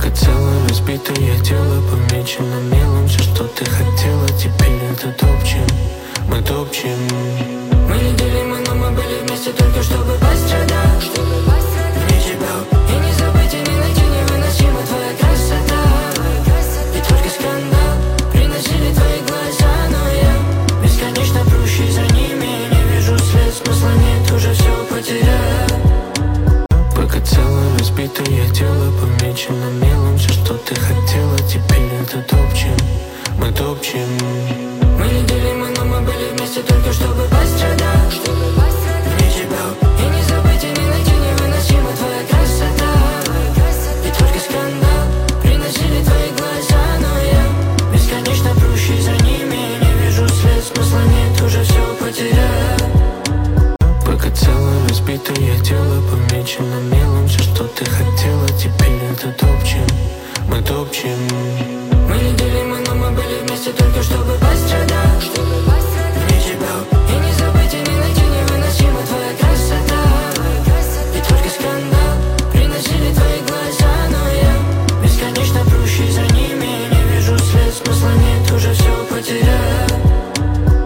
Пока целое разбитое тело помечено мелом. Все, что ты хотела, теперь это топчем. Мы топчем. Мы неделимы, но мы были вместе только чтобы пострадать. Мне тебя и не забыть, и не найти невыносима твоя красота. И только скандал приносили твои глаза, но я бесконечно прущий за ними. Не вижу след, смысла нет, уже все потерял. Пока целое разбитое тело помечено мелом. Все, что ты хотела, теперь это топчем. Мы топчем. Мы неделимы, но мы были вместе только чтобы пострадать. Мне тебя и не забыть, и не найти невыносима твоя красота. И только скандал приносили твои глаза, но я бесконечно прущий за ними. Не вижу след, смысла нет, уже все потерял. Пока целое разбитое тело помечено мелом. Все, что ты хотела, теперь это топчем. Мы топчем. Мы неделимы, но мы были вместе только чтобы